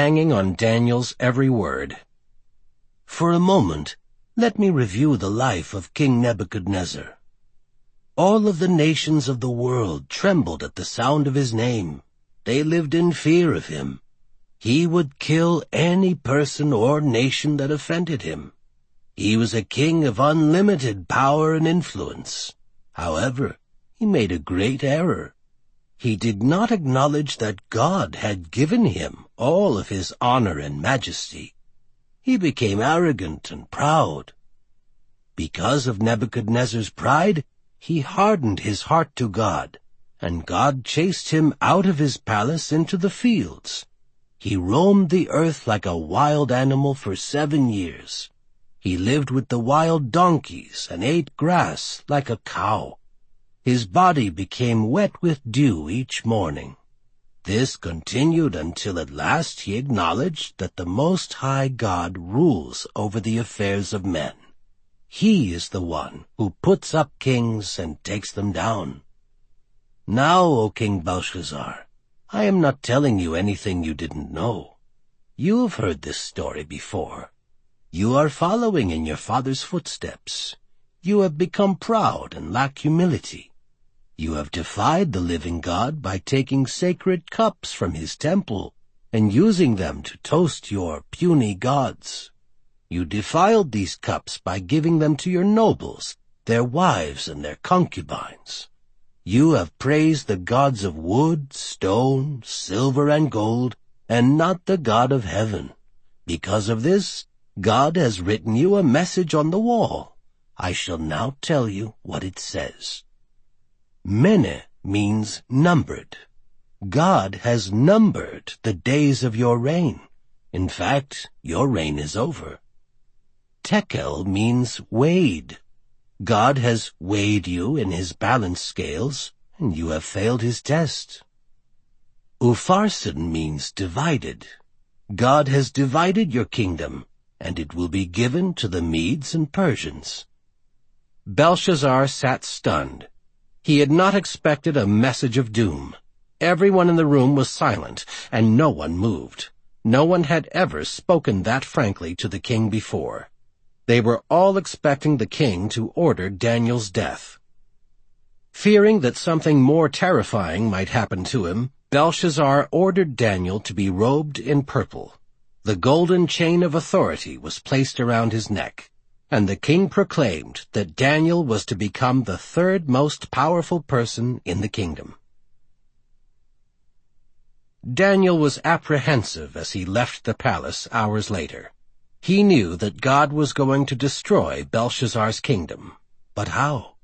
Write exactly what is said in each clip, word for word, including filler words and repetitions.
hanging on Daniel's every word. For a moment, let me review the life of King Nebuchadnezzar. All of the nations of the world trembled at the sound of his name. They lived in fear of him. He would kill any person or nation that offended him. He was a king of unlimited power and influence. However, he made a great error. He did not acknowledge that God had given him all of his honor and majesty. He became arrogant and proud. Because of Nebuchadnezzar's pride, he hardened his heart to God, and God chased him out of his palace into the fields. He roamed the earth like a wild animal for seven years. He lived with the wild donkeys and ate grass like a cow. His body became wet with dew each morning. This continued until at last he acknowledged that the Most High God rules over the affairs of men. He is the one who puts up kings and takes them down. Now, O King Belshazzar, I am not telling you anything you didn't know. You have heard this story before. You are following in your father's footsteps. You have become proud and lack humility. You have defied the living God by taking sacred cups from his temple and using them to toast your puny gods. You defiled these cups by giving them to your nobles, their wives and their concubines. You have praised the gods of wood, stone, silver, and gold, and not the God of heaven. Because of this, God has written you a message on the wall. I shall now tell you what it says. Mene means numbered. God has numbered the days of your reign. In fact, your reign is over. Tekel means weighed. God has weighed you in his balance scales, and you have failed his test. Upharsin means divided. God has divided your kingdom, and it will be given to the Medes and Persians. Belshazzar sat stunned. He had not expected a message of doom. Everyone in the room was silent, and no one moved. No one had ever spoken that frankly to the king before. They were all expecting the king to order Daniel's death. Fearing that something more terrifying might happen to him, Belshazzar ordered Daniel to be robed in purple. The golden chain of authority was placed around his neck, and the king proclaimed that Daniel was to become the third most powerful person in the kingdom. Daniel was apprehensive as he left the palace hours later. He knew that God was going to destroy Belshazzar's kingdom. But how?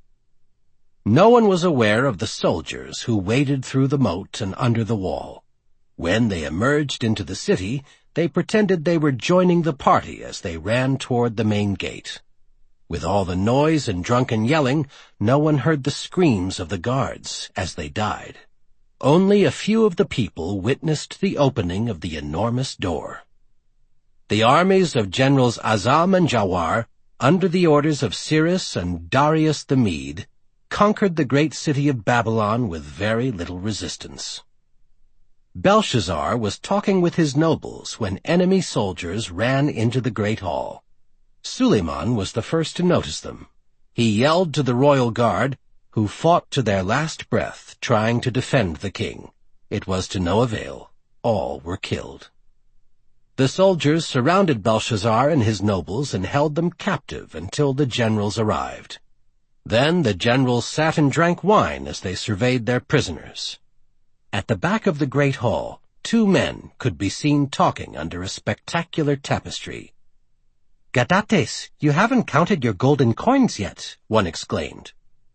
No one was aware of the soldiers who waded through the moat and under the wall. When they emerged into the city, they pretended they were joining the party as they ran toward the main gate. With all the noise and drunken yelling, no one heard the screams of the guards as they died. Only a few of the people witnessed the opening of the enormous door. The armies of Generals Azam and Jawar, under the orders of Cyrus and Darius the Mede, conquered the great city of Babylon with very little resistance. Belshazzar was talking with his nobles when enemy soldiers ran into the great hall. Suleiman was the first to notice them. He yelled to the royal guard, who fought to their last breath, trying to defend the king. It was to no avail. All were killed. The soldiers surrounded Belshazzar and his nobles and held them captive until the generals arrived. Then the generals sat and drank wine as they surveyed their prisoners. At the back of the great hall, two men could be seen talking under a spectacular tapestry. "Gadates, you haven't counted your golden coins yet," one exclaimed.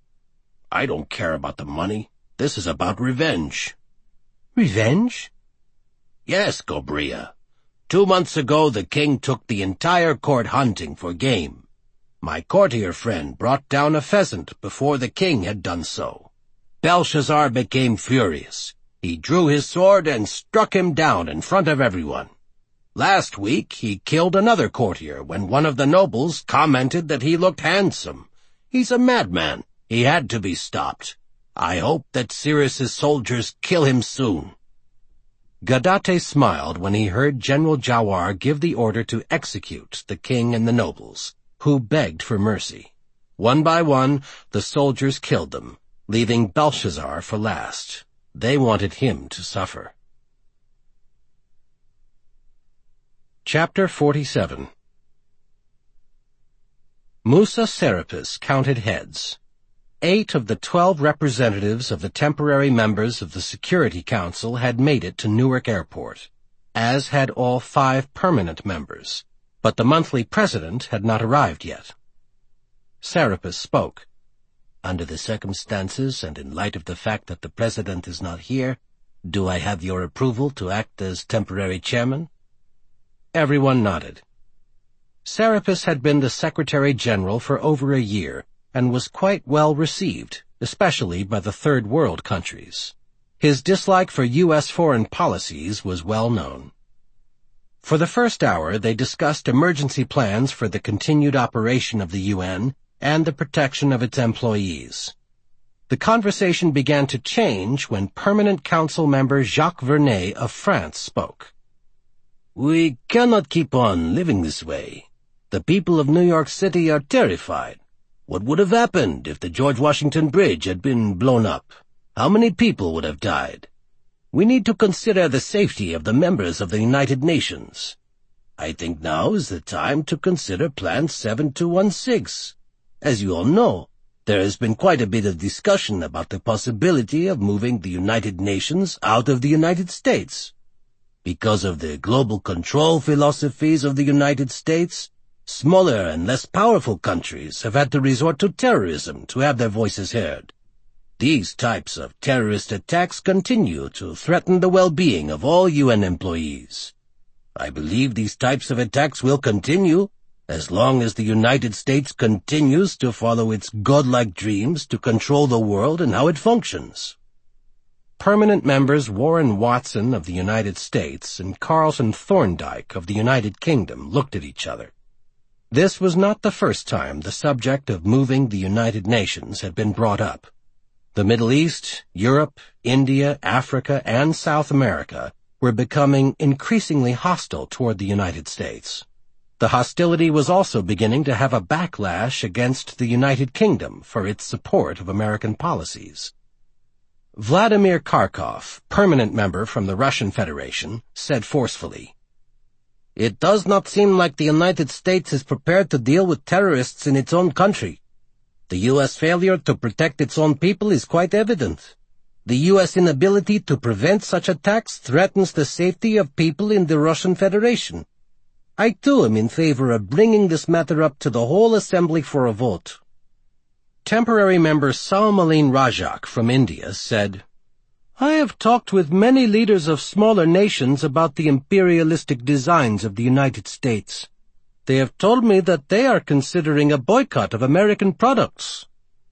"I don't care about the money. This is about revenge." "Revenge?" "Yes, Gobria. Two months ago the king took the entire court hunting for game. My courtier friend brought down a pheasant before the king had done so. Belshazzar became furious. He drew his sword and struck him down in front of everyone. Last week he killed another courtier when one of the nobles commented that he looked handsome. He's a madman. He had to be stopped. I hope that Cyrus's soldiers kill him soon." Gadate smiled when he heard General Jawar give the order to execute the king and the nobles, who begged for mercy. One by one, the soldiers killed them, leaving Belshazzar for last. They wanted him to suffer. Chapter forty-seven. Musa Serapis counted heads. Eight of the twelve representatives of the temporary members of the Security Council had made it to Newark Airport, as had all five permanent members, but the monthly president had not arrived yet. Serapis spoke. "Under the circumstances and in light of the fact that the president is not here, do I have your approval to act as temporary chairman?" Everyone nodded. Serapis had been the Secretary General for over a year and was quite well received, especially by the Third World countries. His dislike for U S foreign policies was well known. For the first hour, they discussed emergency plans for the continued operation of the U N and the protection of its employees. The conversation began to change when Permanent Council member Jacques Vernet of France spoke. "We cannot keep on living this way. The people of New York City are terrified. What would have happened if the George Washington Bridge had been blown up? How many people would have died? We need to consider the safety of the members of the United Nations. I think now is the time to consider Plan seven two one six. As you all know, there has been quite a bit of discussion about the possibility of moving the United Nations out of the United States. Because of the global control philosophies of the United States, smaller and less powerful countries have had to resort to terrorism to have their voices heard. These types of terrorist attacks continue to threaten the well-being of all U N employees. I believe these types of attacks will continue as long as the United States continues to follow its godlike dreams to control the world and how it functions." Permanent members Warren Watson of the United States and Carlton Thorndike of the United Kingdom looked at each other. This was not the first time the subject of moving the United Nations had been brought up. The Middle East, Europe, India, Africa, and South America were becoming increasingly hostile toward the United States. The hostility was also beginning to have a backlash against the United Kingdom for its support of American policies. Vladimir Kharkov, permanent member from the Russian Federation, said forcefully, "It does not seem like the United States is prepared to deal with terrorists in its own country. The U S failure to protect its own people is quite evident. The U S inability to prevent such attacks threatens the safety of people in the Russian Federation. I too am in favor of bringing this matter up to the whole assembly for a vote." Temporary member Saumalin Rajak from India said, "I have talked with many leaders of smaller nations about the imperialistic designs of the United States. They have told me that they are considering a boycott of American products."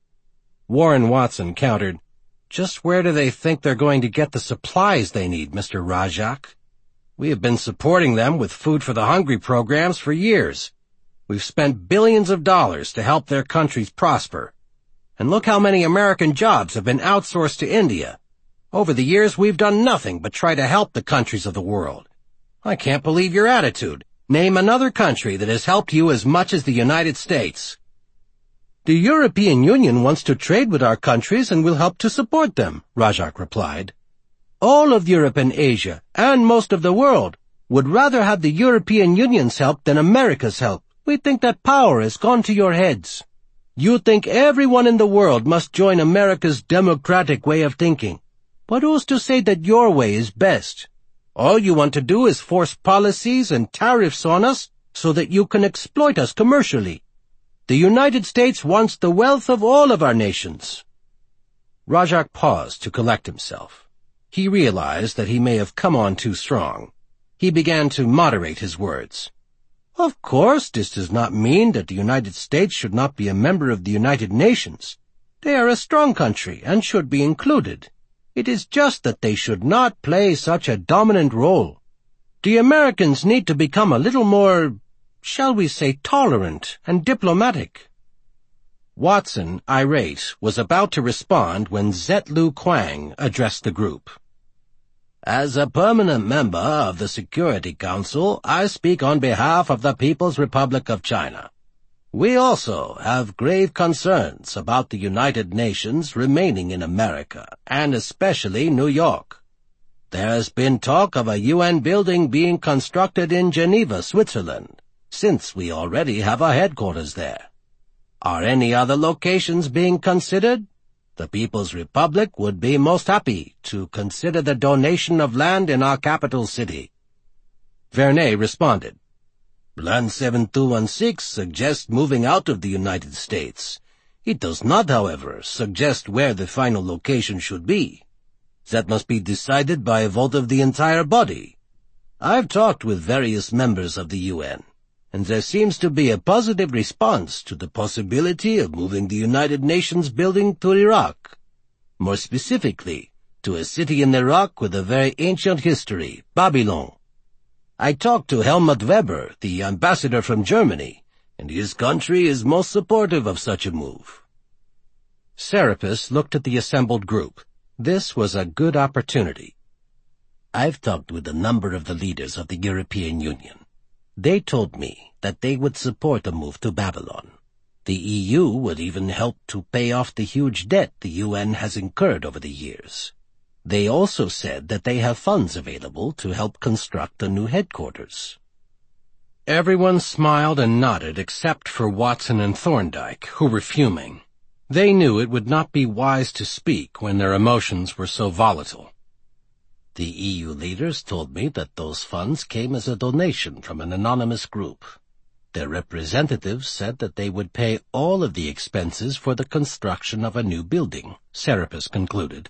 Warren Watson countered, "Just where do they think they're going to get the supplies they need, Mister Rajak? We have been supporting them with Food for the Hungry programs for years. We've spent billions of dollars to help their countries prosper. And look how many American jobs have been outsourced to India. Over the years, we've done nothing but try to help the countries of the world. I can't believe your attitude. Name another country that has helped you as much as the United States." "The European Union wants to trade with our countries and will help to support them," Rajak replied. "All of Europe and Asia, and most of the world, would rather have the European Union's help than America's help. We think that power has gone to your heads. You think everyone in the world must join America's democratic way of thinking. But who's to say that your way is best? All you want to do is force policies and tariffs on us so that you can exploit us commercially. The United States wants the wealth of all of our nations." Rajak paused to collect himself. He realized that he may have come on too strong. He began to moderate his words. "Of course, this does not mean that the United States should not be a member of the United Nations. They are a strong country and should be included. It is just that they should not play such a dominant role. The Americans need to become a little more, shall we say, tolerant and diplomatic." Watson, irate, was about to respond when Zet Lu Quang addressed the group. As a permanent member of the Security Council, I speak on behalf of the People's Republic of China. We also have grave concerns about the United Nations remaining in America, and especially New York. There has been talk of a U N building being constructed in Geneva, Switzerland, since we already have a headquarters there. Are any other locations being considered? The People's Republic would be most happy to consider the donation of land in our capital city. Vernet responded, Plan seven two one six suggests moving out of the United States. It does not, however, suggest where the final location should be. That must be decided by a vote of the entire body. I've talked with various members of the U N, and there seems to be a positive response to the possibility of moving the United Nations building to Iraq. More specifically, to a city in Iraq with a very ancient history, Babylon. I talked to Helmut Weber, the ambassador from Germany, and his country is most supportive of such a move. Serapis looked at the assembled group. This was a good opportunity. I've talked with a number of the leaders of the European Union. They told me that they would support a move to Babylon. The E U would even help to pay off the huge debt the U N has incurred over the years. They also said that they have funds available to help construct a new headquarters. Everyone smiled and nodded except for Watson and Thorndyke, who were fuming. They knew it would not be wise to speak when their emotions were so volatile. The E U leaders told me that those funds came as a donation from an anonymous group. Their representatives said that they would pay all of the expenses for the construction of a new building, Serapis concluded.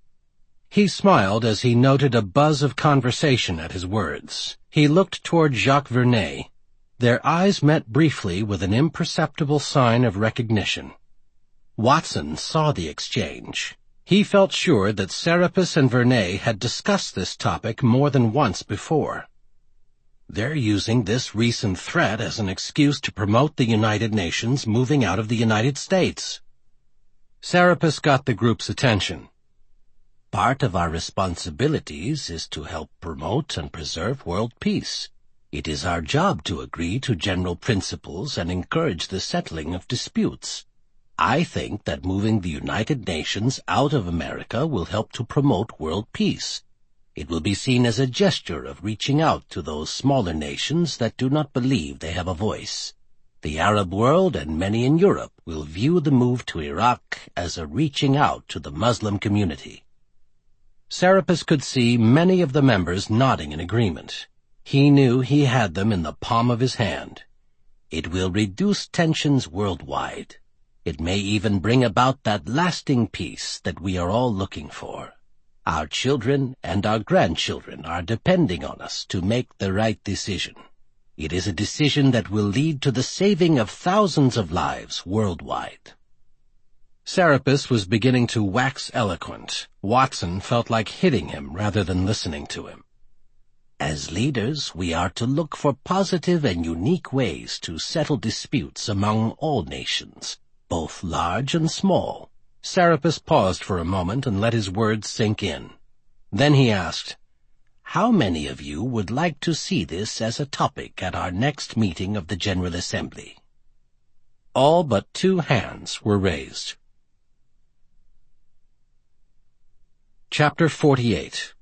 He smiled as he noted a buzz of conversation at his words. He looked toward Jacques Vernet. Their eyes met briefly with an imperceptible sign of recognition. Watson saw the exchange. He felt sure that Serapis and Vernet had discussed this topic more than once before. They're using this recent threat as an excuse to promote the United Nations moving out of the United States. Serapis got the group's attention. Part of our responsibilities is to help promote and preserve world peace. It is our job to agree to general principles and encourage the settling of disputes. I think that moving the United Nations out of America will help to promote world peace. It will be seen as a gesture of reaching out to those smaller nations that do not believe they have a voice. The Arab world and many in Europe will view the move to Iraq as a reaching out to the Muslim community. Serapis could see many of the members nodding in agreement. He knew he had them in the palm of his hand. It will reduce tensions worldwide. It may even bring about that lasting peace that we are all looking for. Our children and our grandchildren are depending on us to make the right decision. It is a decision that will lead to the saving of thousands of lives worldwide. Serapis was beginning to wax eloquent. Watson felt like hitting him rather than listening to him. As leaders, we are to look for positive and unique ways to settle disputes among all nations, both large and small. Serapis paused for a moment and let his words sink in. Then he asked, How many of you would like to see this as a topic at our next meeting of the General Assembly? All but two hands were raised. Chapter forty-eight.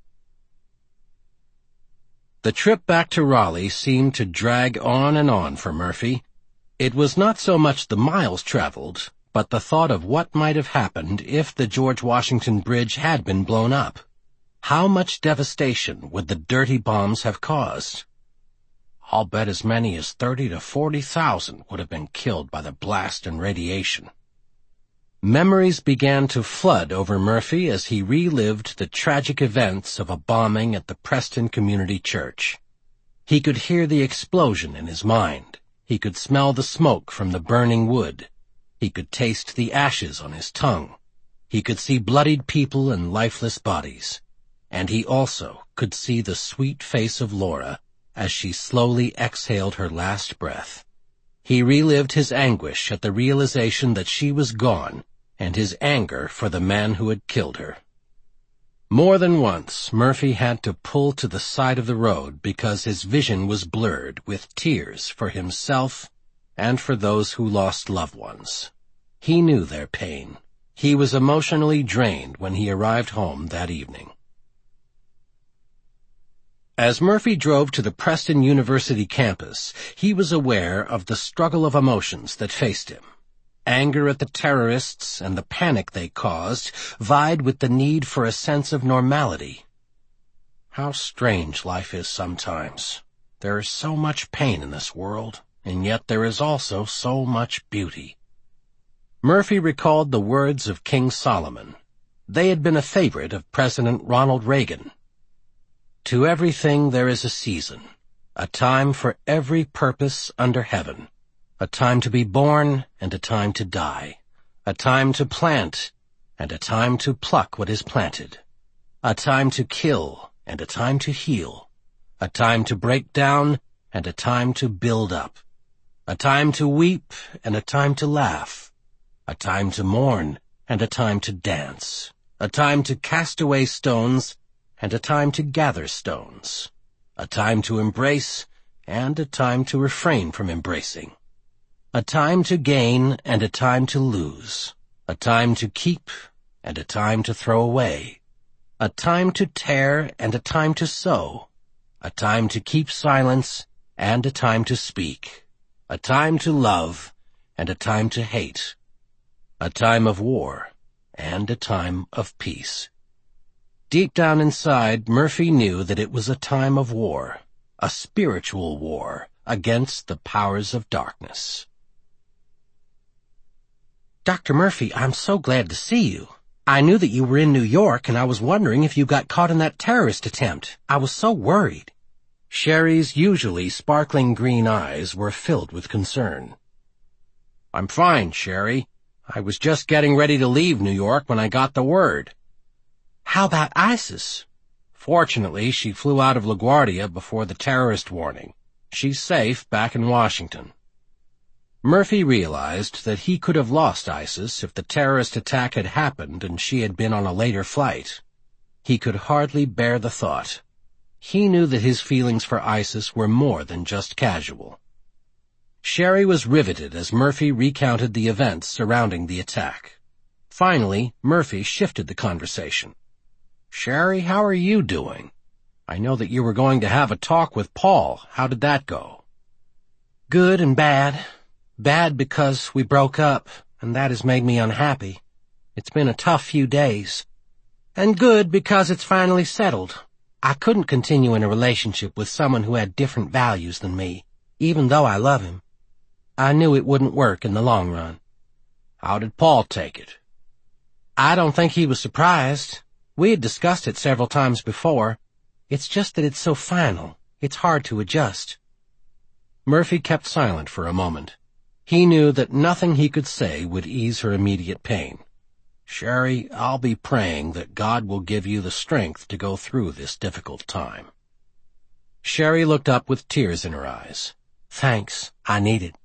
The trip back to Raleigh seemed to drag on and on for Murphy. It was not so much the miles traveled, but the thought of what might have happened if the George Washington Bridge had been blown up. How much devastation would the dirty bombs have caused? I'll bet as many as thirty to forty thousand would have been killed by the blast and radiation. Memories began to flood over Murphy as he relived the tragic events of a bombing at the Preston Community Church. He could hear the explosion in his mind. He could smell the smoke from the burning wood. He could taste the ashes on his tongue. He could see bloodied people and lifeless bodies. And he also could see the sweet face of Laura as she slowly exhaled her last breath. He relived his anguish at the realization that she was gone, and his anger for the man who had killed her. More than once, Murphy had to pull to the side of the road because his vision was blurred with tears for himself and for those who lost loved ones. He knew their pain. He was emotionally drained when he arrived home that evening. As Murphy drove to the Preston University campus, he was aware of the struggle of emotions that faced him. Anger at the terrorists and the panic they caused vied with the need for a sense of normality. How strange life is sometimes. There is so much pain in this world, and yet there is also so much beauty. Murphy recalled the words of King Solomon. They had been a favorite of President Ronald Reagan. To everything there is a season, a time for every purpose under heaven, a time to be born and a time to die, a time to plant and a time to pluck what is planted, a time to kill and a time to heal, a time to break down and a time to build up, a time to weep and a time to laugh, a time to mourn and a time to dance, a time to cast away stones and a time to gather stones, a time to embrace and a time to refrain from embracing, a time to gain and a time to lose, a time to keep and a time to throw away, a time to tear and a time to sow, a time to keep silence and a time to speak, a time to love and a time to hate, a time of war and a time of peace. Deep down inside, Murphy knew that it was a time of war, a spiritual war against the powers of darkness. Doctor Murphy, I'm so glad to see you. I knew that you were in New York, and I was wondering if you got caught in that terrorist attempt. I was so worried. Sherry's usually sparkling green eyes were filled with concern. I'm fine, Sherry. I was just getting ready to leave New York when I got the word. How about ISIS? Fortunately, she flew out of LaGuardia before the terrorist warning. She's safe back in Washington. Murphy realized that he could have lost ISIS if the terrorist attack had happened and she had been on a later flight. He could hardly bear the thought. He knew that his feelings for ISIS were more than just casual. Sherry was riveted as Murphy recounted the events surrounding the attack. Finally, Murphy shifted the conversation. Sherry, how are you doing? I know that you were going to have a talk with Paul. How did that go? Good and bad. Bad because we broke up, and that has made me unhappy. It's been a tough few days. And good because it's finally settled. I couldn't continue in a relationship with someone who had different values than me, even though I love him. I knew it wouldn't work in the long run. How did Paul take it? I don't think he was surprised. We had discussed it several times before. It's just that it's so final. It's hard to adjust. Murphy kept silent for a moment. He knew that nothing he could say would ease her immediate pain. Sherry, I'll be praying that God will give you the strength to go through this difficult time. Sherry looked up with tears in her eyes. Thanks, I need it.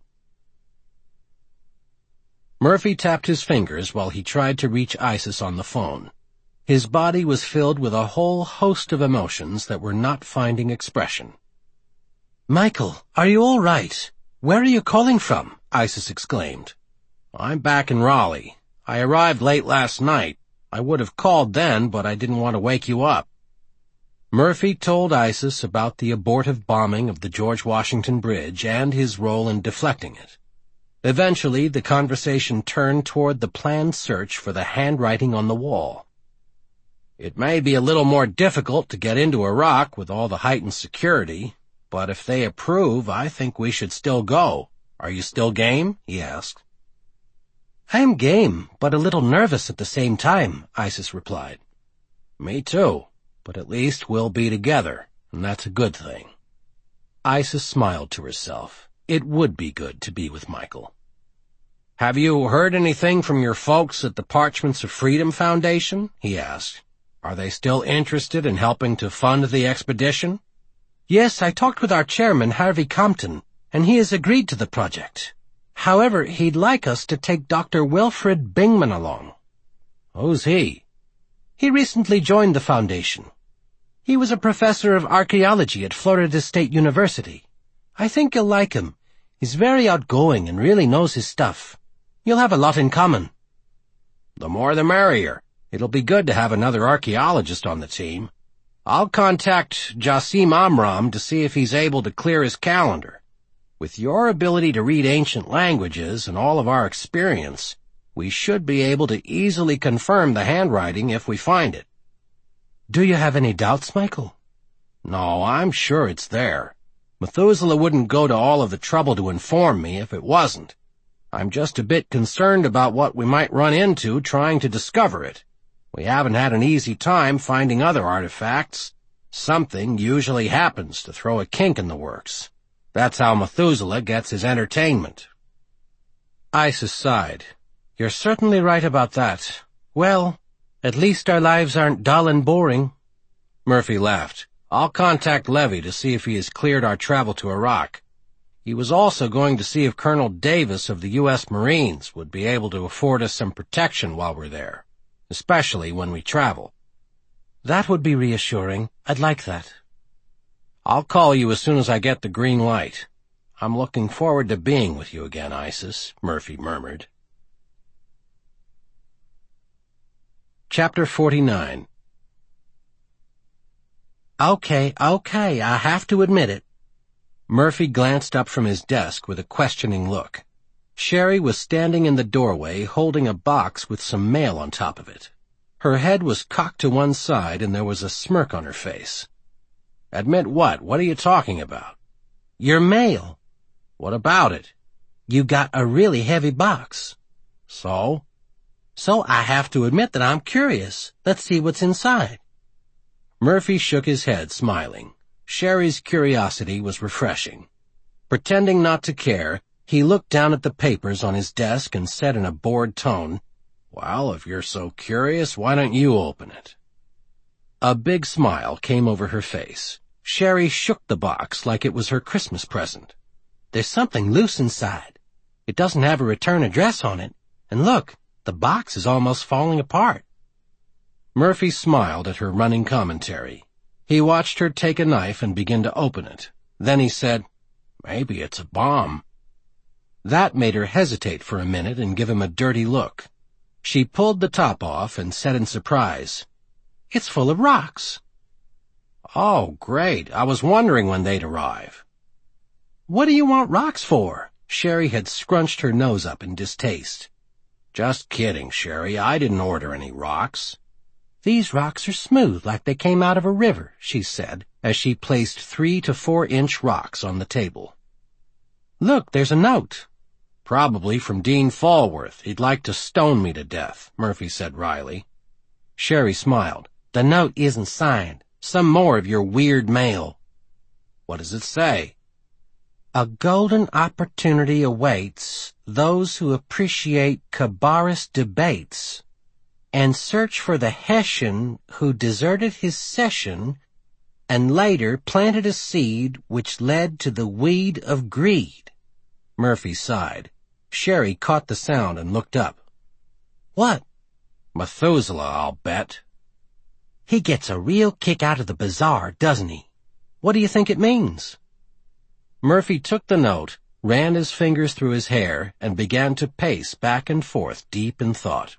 Murphy tapped his fingers while he tried to reach Isis on the phone. His body was filled with a whole host of emotions that were not finding expression. Michael, are you all right? Where are you calling from? Isis exclaimed. I'm back in Raleigh. I arrived late last night. I would have called then, but I didn't want to wake you up. Murphy told Isis about the abortive bombing of the George Washington Bridge and his role in deflecting it. Eventually, the conversation turned toward the planned search for the handwriting on the wall. It may be a little more difficult to get into Iraq with all the heightened security, but if they approve, I think we should still go. Are you still game? He asked. I am game, but a little nervous at the same time, Isis replied. Me too, but at least we'll be together, and that's a good thing. Isis smiled to herself. It would be good to be with Michael. Have you heard anything from your folks at the Parchments of Freedom Foundation? He asked. Are they still interested in helping to fund the expedition? Yes, I talked with our chairman, Harvey Compton, and he has agreed to the project. However, he'd like us to take Doctor Wilfred Bingman along. Who's he? He recently joined the Foundation. He was a professor of archaeology at Florida State University. I think you'll like him. He's very outgoing and really knows his stuff. You'll have a lot in common. The more the merrier. It'll be good to have another archaeologist on the team. I'll contact Jassim Amram to see if he's able to clear his calendar. With your ability to read ancient languages and all of our experience, we should be able to easily confirm the handwriting if we find it. Do you have any doubts, Michael? No, I'm sure it's there. Methuselah wouldn't go to all of the trouble to inform me if it wasn't. I'm just a bit concerned about what we might run into trying to discover it. We haven't had an easy time finding other artifacts. Something usually happens to throw a kink in the works. That's how Methuselah gets his entertainment. Isis sighed. You're certainly right about that. Well, at least our lives aren't dull and boring. Murphy laughed. I'll contact Levy to see if he has cleared our travel to Iraq. He was also going to see if Colonel Davis of the U S Marines would be able to afford us some protection while we're there, especially when we travel. That would be reassuring. I'd like that. I'll call you as soon as I get the green light. I'm looking forward to being with you again, Isis, Murphy murmured. Chapter forty-nine. Okay, okay, I have to admit it. Murphy glanced up from his desk with a questioning look. Sherry was standing in the doorway holding a box with some mail on top of it. Her head was cocked to one side and there was a smirk on her face. Admit what? What are you talking about? Your mail. What about it? You got a really heavy box. So? So I have to admit that I'm curious. Let's see what's inside. Murphy shook his head, smiling. Sherry's curiosity was refreshing. Pretending not to care, he looked down at the papers on his desk and said in a bored tone, Well, if you're so curious, why don't you open it? A big smile came over her face. Sherry shook the box like it was her Christmas present. There's something loose inside. It doesn't have a return address on it. And look, the box is almost falling apart. Murphy smiled at her running commentary. He watched her take a knife and begin to open it. Then he said, Maybe it's a bomb. That made her hesitate for a minute and give him a dirty look. She pulled the top off and said in surprise, It's full of rocks. Oh, great. I was wondering when they'd arrive. What do you want rocks for? Sherry had scrunched her nose up in distaste. Just kidding, Sherry. I didn't order any rocks. These rocks are smooth like they came out of a river, she said, as she placed three to four inch rocks on the table. Look, there's a note. Probably from Dean Falworth. He'd like to stone me to death, Murphy said wryly. Sherry smiled. The note isn't signed. Some more of your weird mail. What does it say? A golden opportunity awaits those who appreciate Cabarrus debates and search for the Hessian who deserted his session and later planted a seed which led to the weed of greed. Murphy sighed. Sherry caught the sound and looked up. What? Methuselah, I'll bet. He gets a real kick out of the bazaar, doesn't he? What do you think it means? Murphy took the note, ran his fingers through his hair, and began to pace back and forth deep in thought.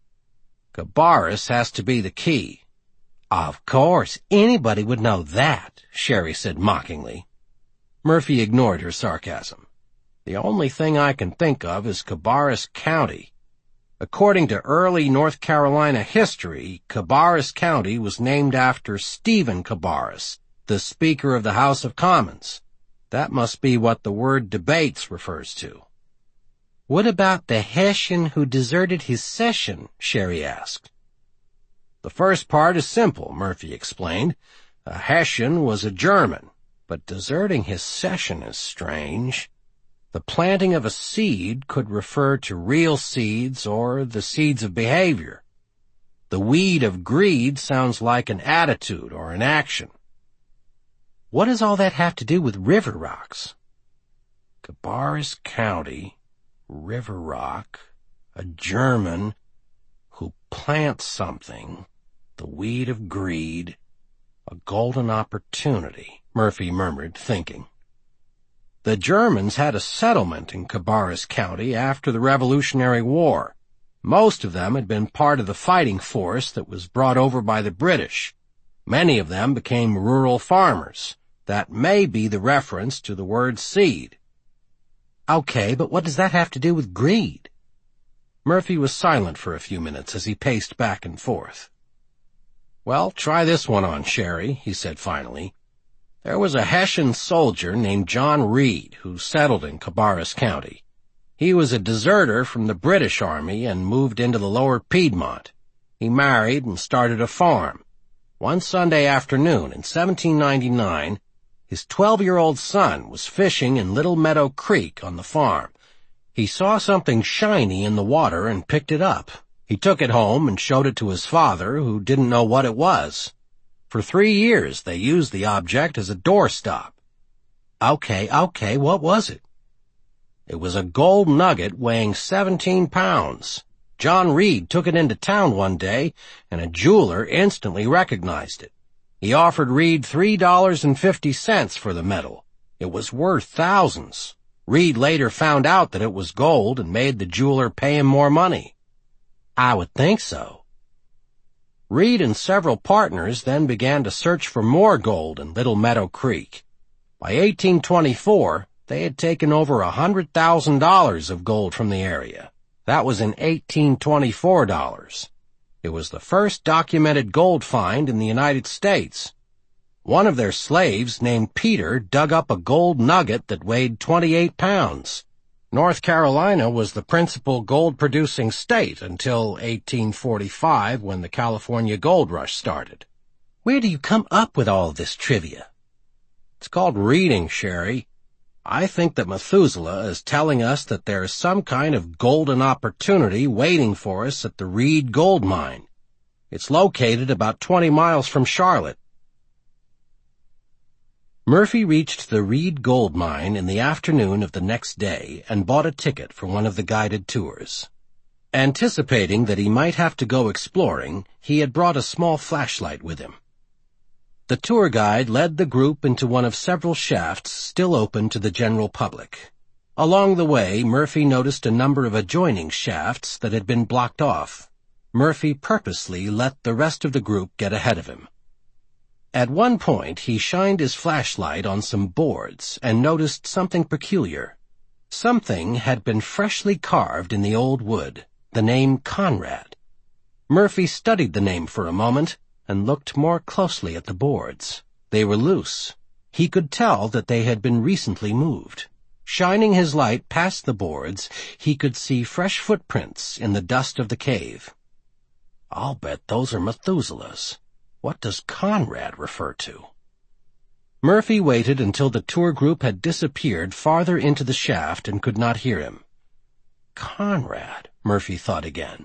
Cabarrus has to be the key. Of course, anybody would know that, Sherry said mockingly. Murphy ignored her sarcasm. The only thing I can think of is Cabarrus County. According to early North Carolina history, Cabarrus County was named after Stephen Cabarrus, the Speaker of the House of Commons. That must be what the word debates refers to. What about the Hessian who deserted his session? Sherry asked. The first part is simple, Murphy explained. A Hessian was a German, but deserting his session is strange. The planting of a seed could refer to real seeds or the seeds of behavior. The weed of greed sounds like an attitude or an action. What does all that have to do with river rocks? Cabarrus County, River Rock, a German who plants something. The weed of greed. A golden opportunity, Murphy murmured, thinking. The Germans had a settlement in Cabarrus County after the Revolutionary War. Most of them had been part of the fighting force that was brought over by the British. Many of them became rural farmers. That may be the reference to the word seed. Okay, but what does that have to do with greed? Murphy was silent for a few minutes as he paced back and forth. Well, try this one on, Sherry, he said finally. There was a Hessian soldier named John Reed who settled in Cabarrus County. He was a deserter from the British Army and moved into the lower Piedmont. He married and started a farm. One Sunday afternoon in seventeen ninety-nine, his twelve-year-old son was fishing in Little Meadow Creek on the farm. He saw something shiny in the water and picked it up. He took it home and showed it to his father, who didn't know what it was. For three years, they used the object as a doorstop. Okay, okay, what was it? It was a gold nugget weighing seventeen pounds. John Reed took it into town one day, and a jeweler instantly recognized it. He offered Reed three dollars and fifty cents for the metal. It was worth thousands. Reed later found out that it was gold and made the jeweler pay him more money. I would think so. Reed and several partners then began to search for more gold in Little Meadow Creek. By eighteen twenty-four, they had taken over a hundred thousand dollars of gold from the area. That was in eighteen twenty-four dollars. It was the first documented gold find in the United States. One of their slaves, named Peter, dug up a gold nugget that weighed twenty-eight pounds. North Carolina was the principal gold-producing state until eighteen forty-five, when the California gold rush started. Where do you come up with all this trivia? It's called reading, Sherry. I think that Methuselah is telling us that there is some kind of golden opportunity waiting for us at the Reed Gold Mine. It's located about twenty miles from Charlotte. Murphy reached the Reed Gold Mine in the afternoon of the next day and bought a ticket for one of the guided tours. Anticipating that he might have to go exploring, he had brought a small flashlight with him. The tour guide led the group into one of several shafts still open to the general public. Along the way, Murphy noticed a number of adjoining shafts that had been blocked off. Murphy purposely let the rest of the group get ahead of him. At one point, he shined his flashlight on some boards and noticed something peculiar. Something had been freshly carved in the old wood, the name Conrad. Murphy studied the name for a moment and looked more closely at the boards. They were loose. He could tell that they had been recently moved. Shining his light past the boards, he could see fresh footprints in the dust of the cave. I'll bet those are Methuselah's. What does Conrad refer to? Murphy waited until the tour group had disappeared farther into the shaft and could not hear him. Conrad, Murphy thought again.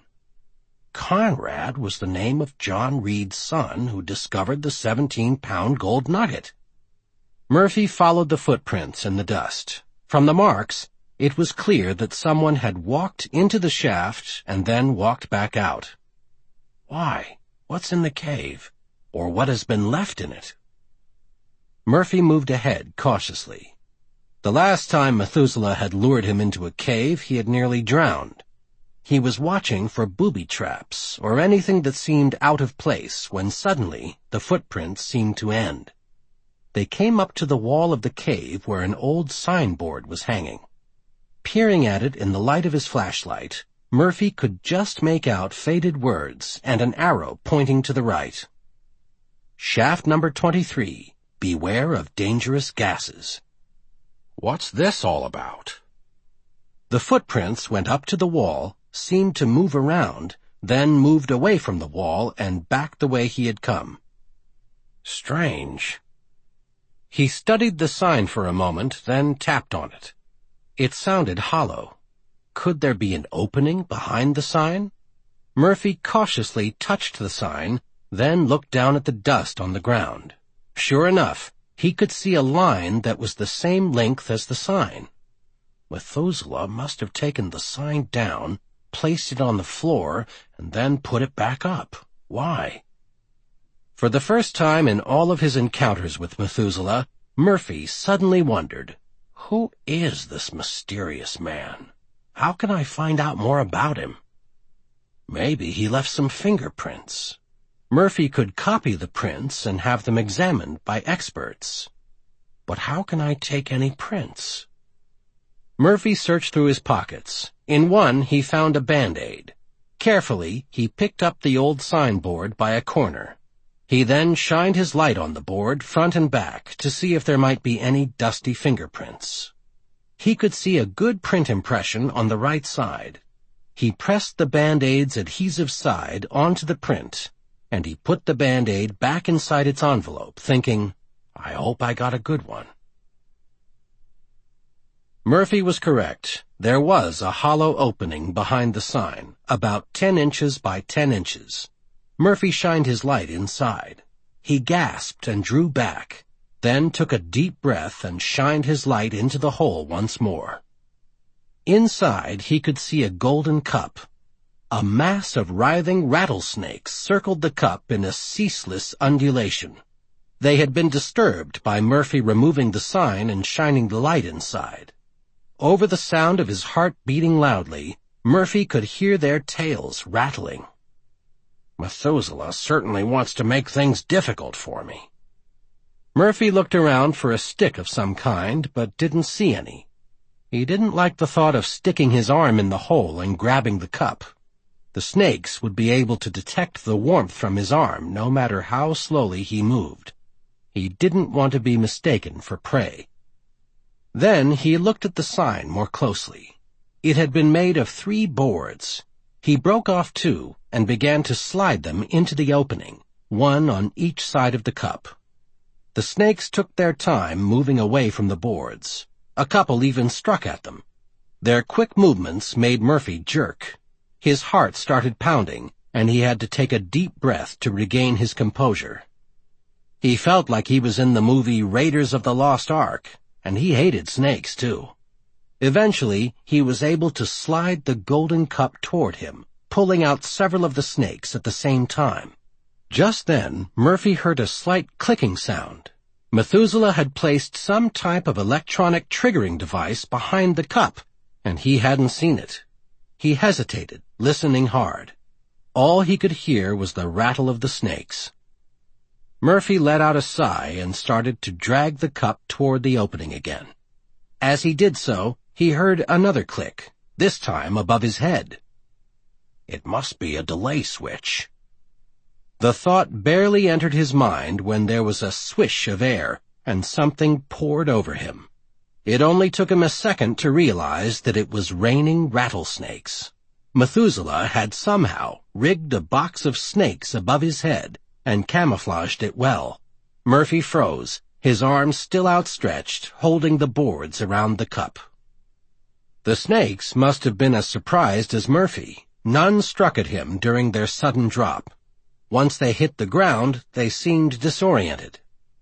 Conrad was the name of John Reed's son who discovered the seventeen-pound gold nugget. Murphy followed the footprints in the dust. From the marks, it was clear that someone had walked into the shaft and then walked back out. Why? What's in the cave? Or what has been left in it? Murphy moved ahead cautiously. The last time Methuselah had lured him into a cave, he had nearly drowned. He was watching for booby traps or anything that seemed out of place when suddenly the footprints seemed to end. They came up to the wall of the cave where an old signboard was hanging. Peering at it in the light of his flashlight, Murphy could just make out faded words and an arrow pointing to the right. Shaft number twenty-three. Beware of dangerous gases. What's this all about? The footprints went up to the wall, seemed to move around, then moved away from the wall and back the way he had come. Strange. He studied the sign for a moment, then tapped on it. It sounded hollow. Could there be an opening behind the sign? Murphy cautiously touched the sign, then looked down at the dust on the ground. Sure enough, he could see a line that was the same length as the sign. Methuselah must have taken the sign down, placed it on the floor, and then put it back up. Why? For the first time in all of his encounters with Methuselah, Murphy suddenly wondered, who is this mysterious man? How can I find out more about him? Maybe he left some fingerprints. Murphy could copy the prints and have them examined by experts. But how can I take any prints? Murphy searched through his pockets. In one, he found a Band-Aid. Carefully, he picked up the old signboard by a corner. He then shined his light on the board, front and back, to see if there might be any dusty fingerprints. He could see a good print impression on the right side. He pressed the Band-Aid's adhesive side onto the print, and he put the Band-Aid back inside its envelope, thinking, I hope I got a good one. Murphy was correct. There was a hollow opening behind the sign, about ten inches by ten inches. Murphy shined his light inside. He gasped and drew back, then took a deep breath and shined his light into the hole once more. Inside, he could see a golden cup. A mass of writhing rattlesnakes circled the cup in a ceaseless undulation. They had been disturbed by Murphy removing the sign and shining the light inside. Over the sound of his heart beating loudly, Murphy could hear their tails rattling. Methuselah certainly wants to make things difficult for me. Murphy looked around for a stick of some kind, but didn't see any. He didn't like the thought of sticking his arm in the hole and grabbing the cup. The snakes would be able to detect the warmth from his arm, no matter how slowly he moved. He didn't want to be mistaken for prey. Then he looked at the sign more closely. It had been made of three boards. He broke off two and began to slide them into the opening, one on each side of the cup. The snakes took their time moving away from the boards. A couple even struck at them. Their quick movements made Murphy jerk. His heart started pounding, and he had to take a deep breath to regain his composure. He felt like he was in the movie Raiders of the Lost Ark, and he hated snakes, too. Eventually, he was able to slide the golden cup toward him, pulling out several of the snakes at the same time. Just then, Murphy heard a slight clicking sound. Methuselah had placed some type of electronic triggering device behind the cup, and he hadn't seen it. He hesitated, listening hard. All he could hear was the rattle of the snakes. Murphy let out a sigh and started to drag the cup toward the opening again. As he did so, he heard another click, this time above his head. It must be a delay switch. The thought barely entered his mind when there was a swish of air, and something poured over him. It only took him a second to realize that it was raining rattlesnakes. Methuselah had somehow rigged a box of snakes above his head and camouflaged it well. Murphy froze, his arms still outstretched, holding the boards around the cup. The snakes must have been as surprised as Murphy. None struck at him during their sudden drop. Once they hit the ground, they seemed disoriented.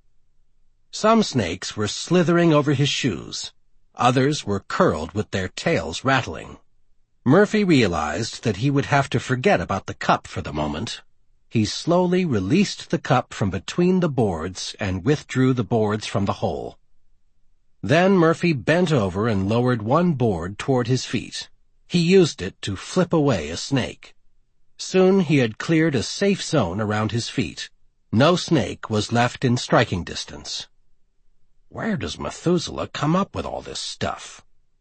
Some snakes were slithering over his shoes. Others were curled with their tails rattling. Murphy realized that he would have to forget about the cup for the moment. He slowly released the cup from between the boards and withdrew the boards from the hole. Then Murphy bent over and lowered one board toward his feet. He used it to flip away a snake. Soon he had cleared a safe zone around his feet. No snake was left in striking distance. Where does Methuselah come up with all this stuff?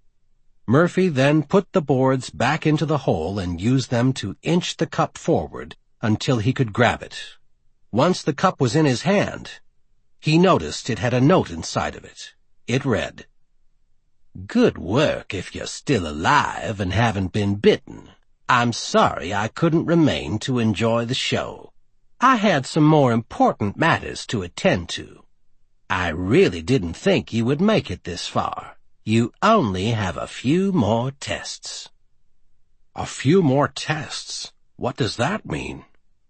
Murphy then put the boards back into the hole and used them to inch the cup forward until he could grab it. Once the cup was in his hand, he noticed it had a note inside of it. It read, "Good work if you're still alive and haven't been bitten. I'm sorry I couldn't remain to enjoy the show. I had some more important matters to attend to. I really didn't think you would make it this far. You only have a few more tests." A few more tests? What does that mean?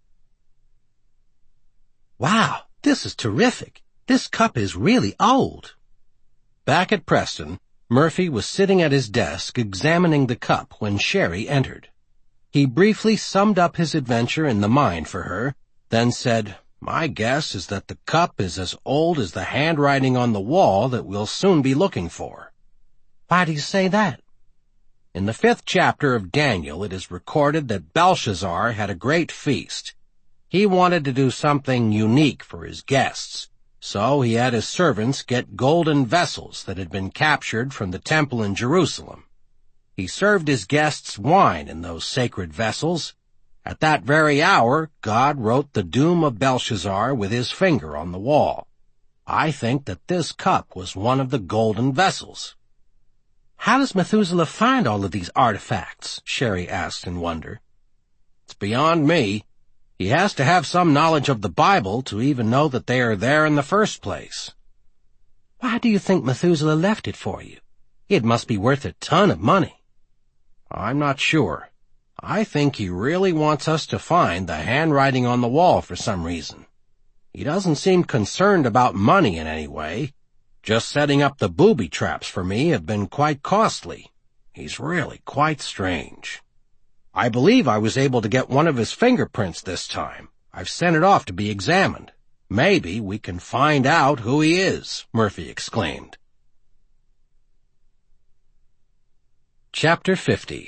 Wow, this is terrific. This cup is really old. Back at Preston, Murphy was sitting at his desk examining the cup when Sherry entered. He briefly summed up his adventure in the mine for her, then said, My guess is that the cup is as old as the handwriting on the wall that we'll soon be looking for. Why do you say that? In the fifth chapter of Daniel, it is recorded that Belshazzar had a great feast. He wanted to do something unique for his guests, so he had his servants get golden vessels that had been captured from the temple in Jerusalem. He served his guests wine in those sacred vessels. At that very hour, God wrote the doom of Belshazzar with his finger on the wall. I think that this cup was one of the golden vessels. How does Methuselah find all of these artifacts? Sherry asked in wonder. It's beyond me. He has to have some knowledge of the Bible to even know that they are there in the first place. Why do you think Methuselah left it for you? It must be worth a ton of money. I'm not sure. I think he really wants us to find the handwriting on the wall for some reason. He doesn't seem concerned about money in any way. Just setting up the booby traps for me have been quite costly. He's really quite strange. I believe I was able to get one of his fingerprints this time. I've sent it off to be examined. Maybe we can find out who he is, Murphy exclaimed. Chapter fifty.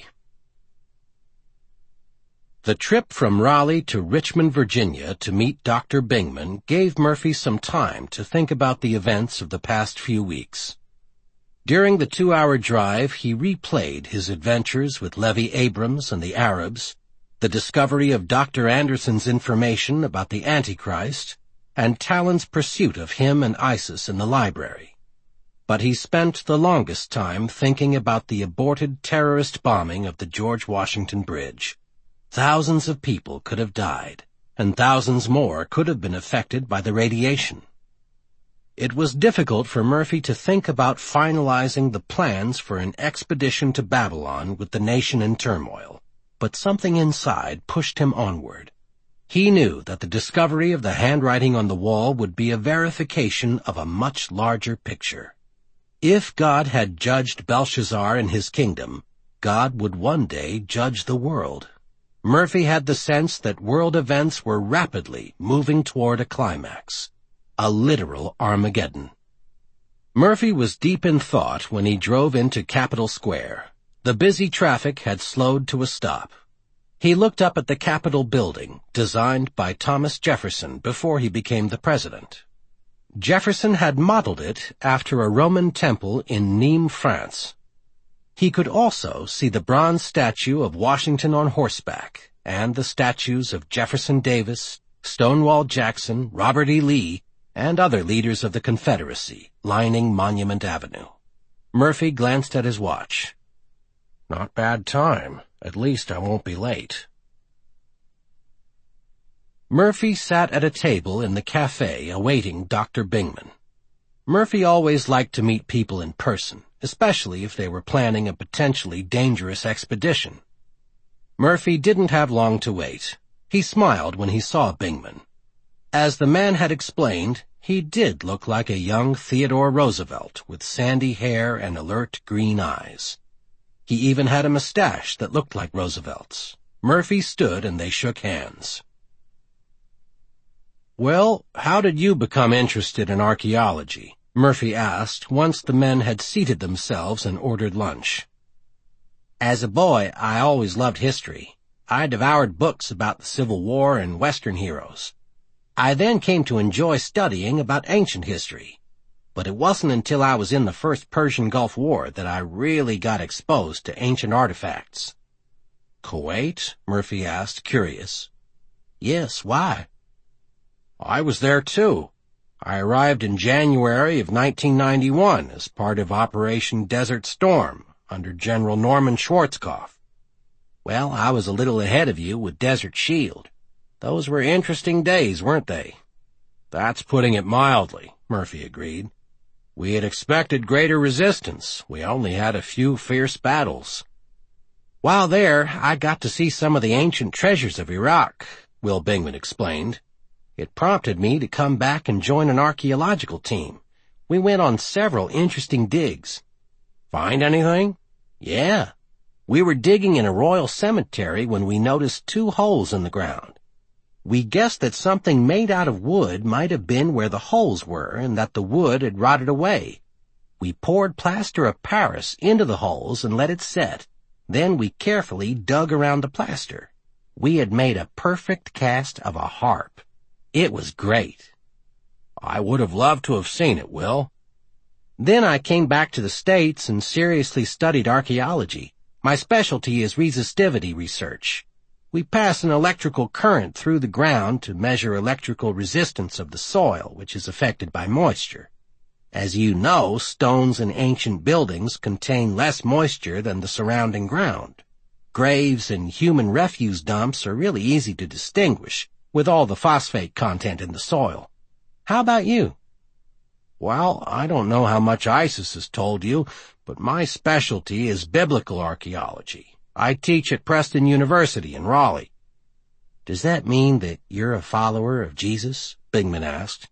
The trip from Raleigh to Richmond, Virginia to meet Doctor Bingman gave Murphy some time to think about the events of the past few weeks. During the two-hour drive, he replayed his adventures with Levi Abrams and the Arabs, the discovery of Doctor Anderson's information about the Antichrist, and Talon's pursuit of him and Isis in the library. But he spent the longest time thinking about the aborted terrorist bombing of the George Washington Bridge. Thousands of people could have died, and thousands more could have been affected by the radiation. It was difficult for Murphy to think about finalizing the plans for an expedition to Babylon with the nation in turmoil, but something inside pushed him onward. He knew that the discovery of the handwriting on the wall would be a verification of a much larger picture. If God had judged Belshazzar and his kingdom, God would one day judge the world. Murphy had the sense that world events were rapidly moving toward a climax, a literal Armageddon. Murphy was deep in thought when he drove into Capitol Square. The busy traffic had slowed to a stop. He looked up at the Capitol building, designed by Thomas Jefferson before he became the president. Jefferson had modeled it after a Roman temple in Nîmes, France. He could also see the bronze statue of Washington on horseback and the statues of Jefferson Davis, Stonewall Jackson, Robert E. Lee, and other leaders of the Confederacy lining Monument Avenue. Murphy glanced at his watch. Not bad time. At least I won't be late. Murphy sat at a table in the cafe awaiting Doctor Bingman. Murphy always liked to meet people in person, especially if they were planning a potentially dangerous expedition. Murphy didn't have long to wait. He smiled when he saw Bingman. As the man had explained, he did look like a young Theodore Roosevelt with sandy hair and alert green eyes. He even had a mustache that looked like Roosevelt's. Murphy stood and they shook hands. "Well, how did you become interested in archaeology?" Murphy asked once the men had seated themselves and ordered lunch. "As a boy, I always loved history. I devoured books about the Civil War and Western heroes. I then came to enjoy studying about ancient history. But it wasn't until I was in the First Persian Gulf War that I really got exposed to ancient artifacts." "Kuwait?" Murphy asked, curious. "Yes, why?" "I was there, too. I arrived in January of nineteen ninety-one as part of Operation Desert Storm under General Norman Schwarzkopf. Well, I was a little ahead of you with Desert Shield. Those were interesting days, weren't they?" "That's putting it mildly," Murphy agreed. "We had expected greater resistance. We only had a few fierce battles." "While there, I got to see some of the ancient treasures of Iraq," Will Bingman explained. "It prompted me to come back and join an archaeological team. We went on several interesting digs." "Find anything?" "Yeah. We were digging in a royal cemetery when we noticed two holes in the ground. We guessed that something made out of wood might have been where the holes were and that the wood had rotted away. We poured plaster of Paris into the holes and let it set. Then we carefully dug around the plaster. We had made a perfect cast of a harp. It was great. I would have loved to have seen it, Will. Then I came back to the States and seriously studied archaeology. My specialty is resistivity research. We pass an electrical current through the ground to measure electrical resistance of the soil, which is affected by moisture. As you know, stones in ancient buildings contain less moisture than the surrounding ground. Graves and human refuse dumps are really easy to distinguish, with all the phosphate content in the soil. How about you? Well, I don't know how much Isis has told you, but my specialty is biblical archaeology. I teach at Preston University in Raleigh. Does that mean that you're a follower of Jesus? Bingman asked.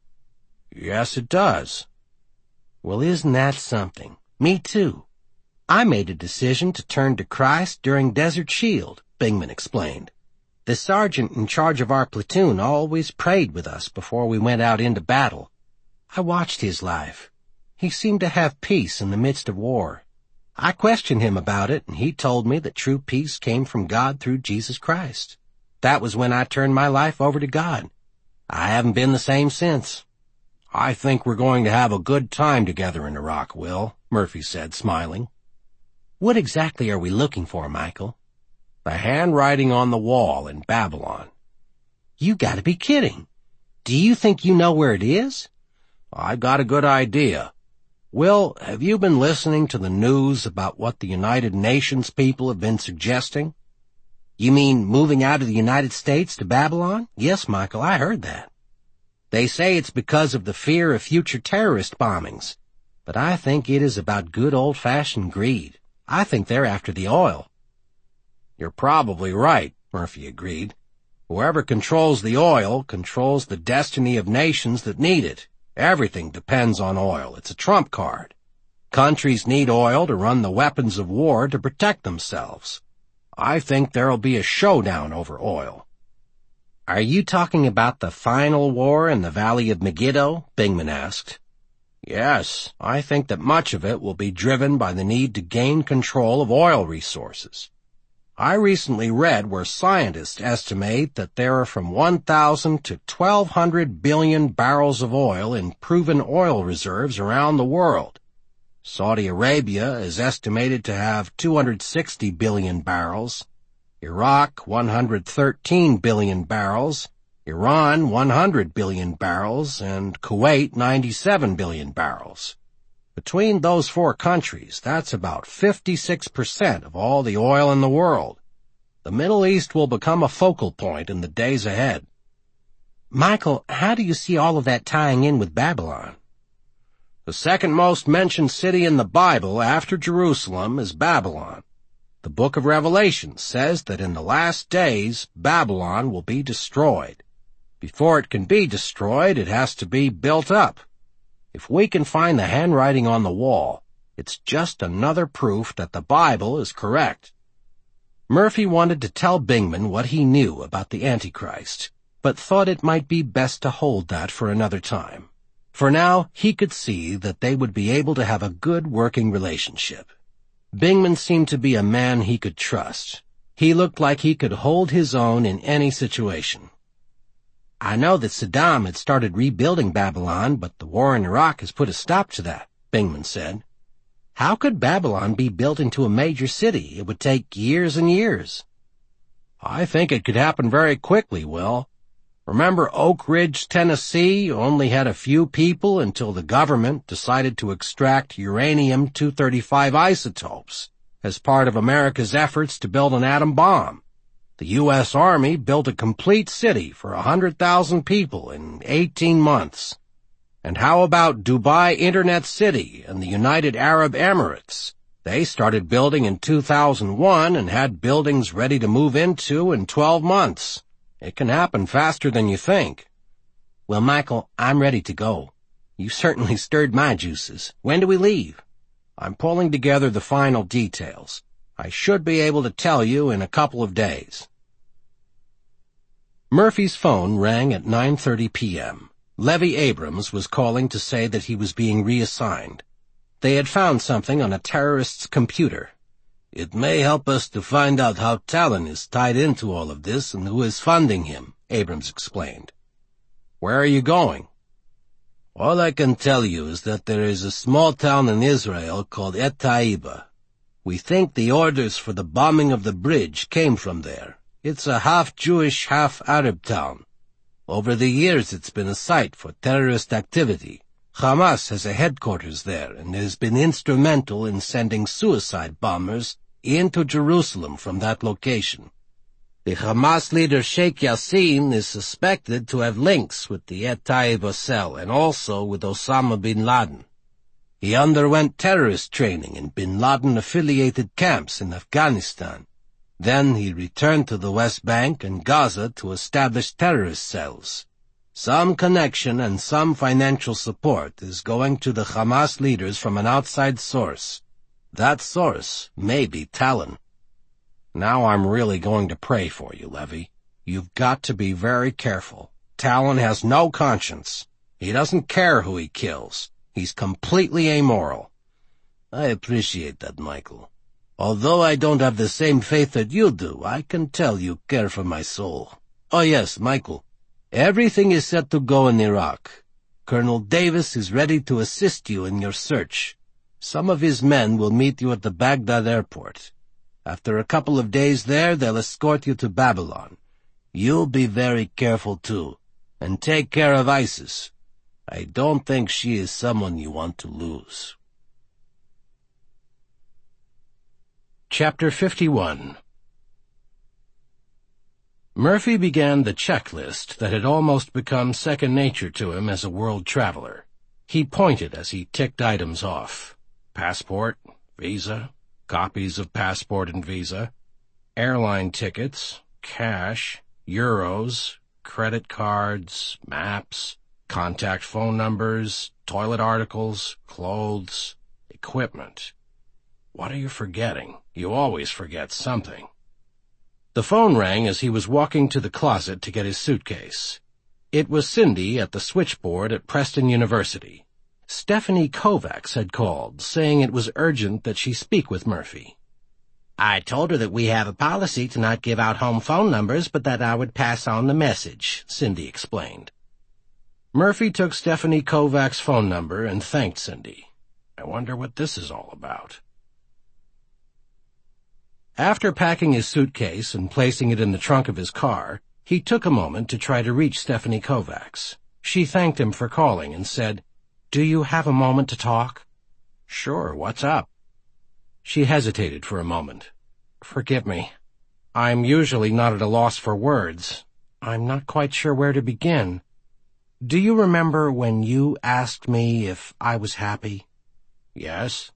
Yes, it does. Well, isn't that something? Me too. I made a decision to turn to Christ during Desert Shield, Bingman explained. The sergeant in charge of our platoon always prayed with us before we went out into battle. I watched his life. He seemed to have peace in the midst of war. I questioned him about it, and he told me that true peace came from God through Jesus Christ. That was when I turned my life over to God. I haven't been the same since. I think we're going to have a good time together in Iraq, Will, Murphy said, smiling. What exactly are we looking for, Michael? The handwriting on the wall in Babylon. You gotta be kidding. Do you think you know where it is? I got a good idea. Will, have you been listening to the news about what the United Nations people have been suggesting? You mean moving out of the United States to Babylon? Yes, Michael, I heard that. They say it's because of the fear of future terrorist bombings. But I think it is about good old-fashioned greed. I think they're after the oil. You're probably right, Murphy agreed. Whoever controls the oil controls the destiny of nations that need it. Everything depends on oil. It's a trump card. Countries need oil to run the weapons of war to protect themselves. I think there'll be a showdown over oil. Are you talking about the final war in the Valley of Megiddo? Bingman asked. Yes, I think that much of it will be driven by the need to gain control of oil resources. I recently read where scientists estimate that there are from one thousand to twelve hundred billion barrels of oil in proven oil reserves around the world. Saudi Arabia is estimated to have two hundred sixty billion barrels, Iraq one hundred thirteen billion barrels, Iran one hundred billion barrels, and Kuwait ninety-seven billion barrels. Between those four countries, that's about fifty-six percent of all the oil in the world. The Middle East will become a focal point in the days ahead. Michael, how do you see all of that tying in with Babylon? The second most mentioned city in the Bible after Jerusalem is Babylon. The book of Revelation says that in the last days, Babylon will be destroyed. Before it can be destroyed, it has to be built up. If we can find the handwriting on the wall, it's just another proof that the Bible is correct. Murphy wanted to tell Bingman what he knew about the Antichrist, but thought it might be best to hold that for another time. For now, he could see that they would be able to have a good working relationship. Bingman seemed to be a man he could trust. He looked like he could hold his own in any situation. I know that Saddam had started rebuilding Babylon, but the war in Iraq has put a stop to that, Bingman said. How could Babylon be built into a major city? It would take years and years. I think it could happen very quickly, Will. Remember Oak Ridge, Tennessee only had a few people until the government decided to extract uranium two thirty-five isotopes as part of America's efforts to build an atom bomb. The U S Army built a complete city for a hundred thousand people in eighteen months. And how about Dubai Internet City and the United Arab Emirates? They started building in two thousand one and had buildings ready to move into in twelve months. It can happen faster than you think. Well, Michael, I'm ready to go. You certainly stirred my juices. When do we leave? I'm pulling together the final details. I should be able to tell you in a couple of days. Murphy's phone rang at nine thirty p m Levy Abrams was calling to say that he was being reassigned. They had found something on a terrorist's computer. "It may help us to find out how Talon is tied into all of this and who is funding him," Abrams explained. "Where are you going?" "All I can tell you is that there is a small town in Israel called Et Taiba. We think the orders for the bombing of the bridge came from there. It's a half-Jewish, half-Arab town. Over the years it's been a site for terrorist activity. Hamas has a headquarters there and has been instrumental in sending suicide bombers into Jerusalem from that location. The Hamas leader Sheikh Yassin is suspected to have links with the Et Taiba cell and also with Osama bin Laden. He underwent terrorist training in bin Laden-affiliated camps in Afghanistan. Then he returned to the West Bank and Gaza to establish terrorist cells. Some connection and some financial support is going to the Hamas leaders from an outside source. That source may be Talon." "Now I'm really going to pray for you, Levy. You've got to be very careful. Talon has no conscience. He doesn't care who he kills. He's completely amoral." "I appreciate that, Michael. Although I don't have the same faith that you do, I can tell you care for my soul. Oh yes, Michael, everything is set to go in Iraq. Colonel Davis is ready to assist you in your search. Some of his men will meet you at the Baghdad airport. After a couple of days there, they'll escort you to Babylon. You'll be very careful, too, and take care of Isis. I don't think she is someone you want to lose." Chapter fifty-one. Murphy began the checklist that had almost become second nature to him as a world traveler. He pointed as he ticked items off. Passport, visa, copies of passport and visa, airline tickets, cash, euros, credit cards, maps, contact phone numbers, toilet articles, clothes, equipment. What are you forgetting? You always forget something. The phone rang as he was walking to the closet to get his suitcase. It was Cindy at the switchboard at Preston University. Stephanie Kovacs had called, saying it was urgent that she speak with Murphy. "I told her that we have a policy to not give out home phone numbers, but that I would pass on the message," Cindy explained. Murphy took Stephanie Kovacs' phone number and thanked Cindy. I wonder what this is all about. After packing his suitcase and placing it in the trunk of his car, he took a moment to try to reach Stephanie Kovacs. She thanked him for calling and said, "Do you have a moment to talk?" "Sure, what's up?" She hesitated for a moment. "Forgive me. I'm usually not at a loss for words. I'm not quite sure where to begin. Do you remember when you asked me if I was happy?" "Yes."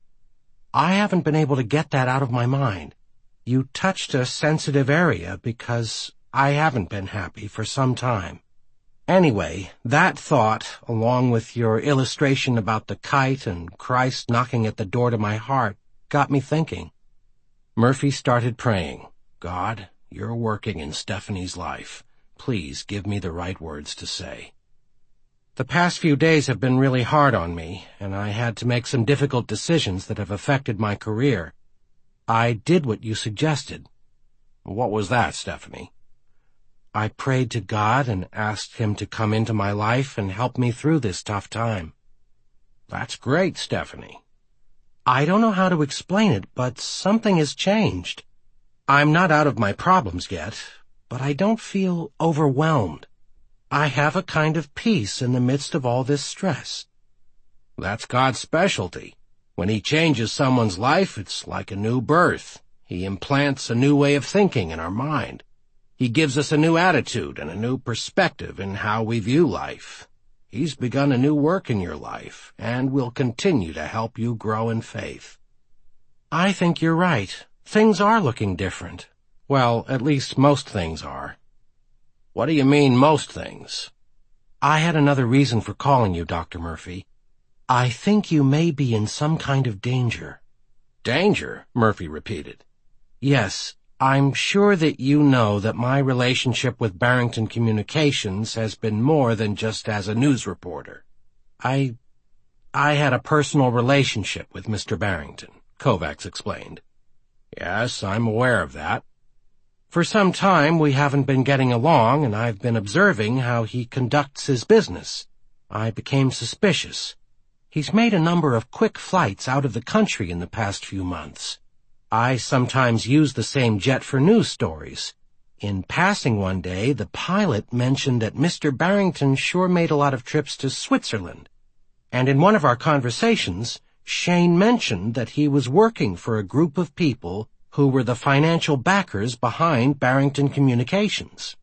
I haven't been able to get that out of my mind. You touched a sensitive area because I haven't been happy for some time. Anyway, that thought, along with your illustration about the kite and Christ knocking at the door to my heart, got me thinking. Murphy started praying. God, you're working in Stephanie's life. Please give me the right words to say. The past few days have been really hard on me, and I had to make some difficult decisions that have affected my career. I did what you suggested. What was that, Stephanie? I prayed to God and asked him to come into my life and help me through this tough time. That's great, Stephanie. I don't know how to explain it, but something has changed. I'm not out of my problems yet, but I don't feel overwhelmed. I have a kind of peace in the midst of all this stress. That's God's specialty. When he changes someone's life, it's like a new birth. He implants a new way of thinking in our mind. He gives us a new attitude and a new perspective in how we view life. He's begun a new work in your life and will continue to help you grow in faith. I think you're right. Things are looking different. Well, at least most things are. What do you mean, most things? I had another reason for calling you, Doctor Murphy. I think you may be in some kind of danger. Danger? Murphy repeated. Yes, I'm sure that you know that my relationship with Barrington Communications has been more than just as a news reporter. I... I had a personal relationship with Mister Barrington, Kovacs explained. Yes, I'm aware of that. For some time we haven't been getting along, and I've been observing how he conducts his business. I became suspicious. He's made a number of quick flights out of the country in the past few months. I sometimes use the same jet for news stories. In passing one day, the pilot mentioned that Mister Barrington sure made a lot of trips to Switzerland. And in one of our conversations, Shane mentioned that he was working for a group of people who were the financial backers behind Barrington Communications.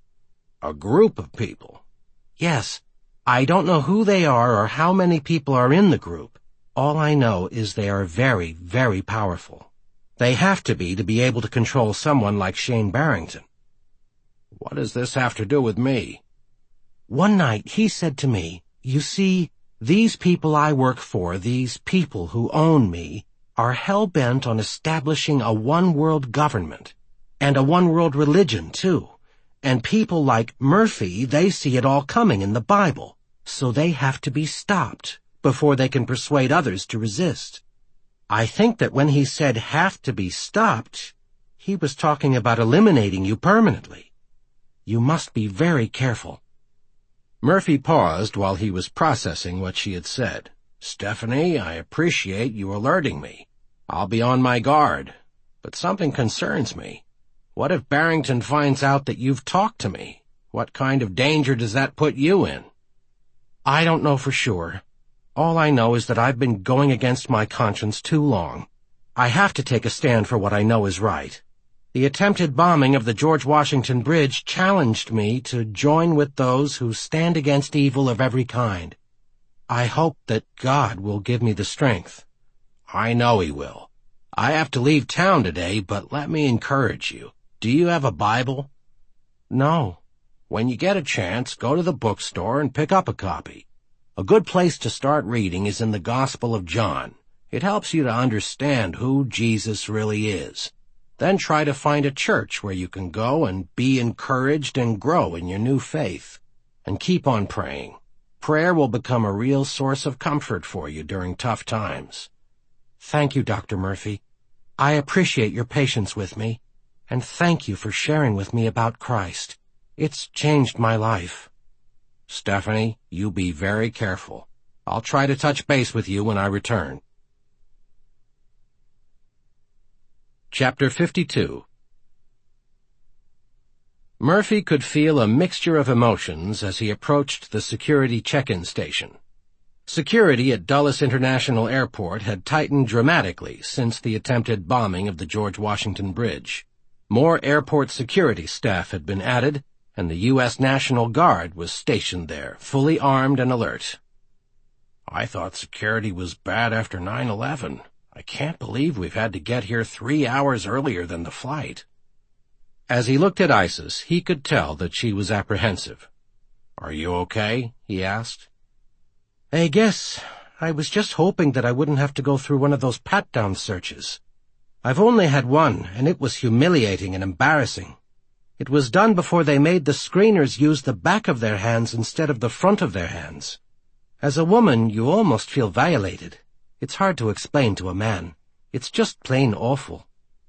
A group of people? Yes. I don't know who they are or how many people are in the group. All I know is they are very, very powerful. They have to be to be able to control someone like Shane Barrington. What does this have to do with me? One night he said to me, "You see, these people I work for, these people who own me, are hell-bent on establishing a one-world government, and a one-world religion, too. And people like Murphy, they see it all coming in the Bible, so they have to be stopped before they can persuade others to resist." I think that when he said have to be stopped, he was talking about eliminating you permanently. You must be very careful. Murphy paused while he was processing what she had said. Stephanie, I appreciate you alerting me. I'll be on my guard. But something concerns me. What if Barrington finds out that you've talked to me? What kind of danger does that put you in? I don't know for sure. All I know is that I've been going against my conscience too long. I have to take a stand for what I know is right. The attempted bombing of the George Washington Bridge challenged me to join with those who stand against evil of every kind. I hope that God will give me the strength. I know He will. I have to leave town today, but let me encourage you. Do you have a Bible? No. When you get a chance, go to the bookstore and pick up a copy. A good place to start reading is in the Gospel of John. It helps you to understand who Jesus really is. Then try to find a church where you can go and be encouraged and grow in your new faith. And keep on praying. Prayer will become a real source of comfort for you during tough times. Thank you, Doctor Murphy. I appreciate your patience with me, and thank you for sharing with me about Christ. It's changed my life. Stephanie, you be very careful. I'll try to touch base with you when I return. Chapter fifty-two. Murphy could feel a mixture of emotions as he approached the security check-in station. Security at Dulles International Airport had tightened dramatically since the attempted bombing of the George Washington Bridge. More airport security staff had been added, and the U S National Guard was stationed there, fully armed and alert. I thought security was bad after nine eleven. I can't believe we've had to get here three hours earlier than the flight. As he looked at Isis, he could tell that she was apprehensive. Are you okay? He asked. I guess I was just hoping that I wouldn't have to go through one of those pat-down searches. I've only had one, and it was humiliating and embarrassing. It was done before they made the screeners use the back of their hands instead of the front of their hands. As a woman, you almost feel violated. It's hard to explain to a man. It's just plain awful.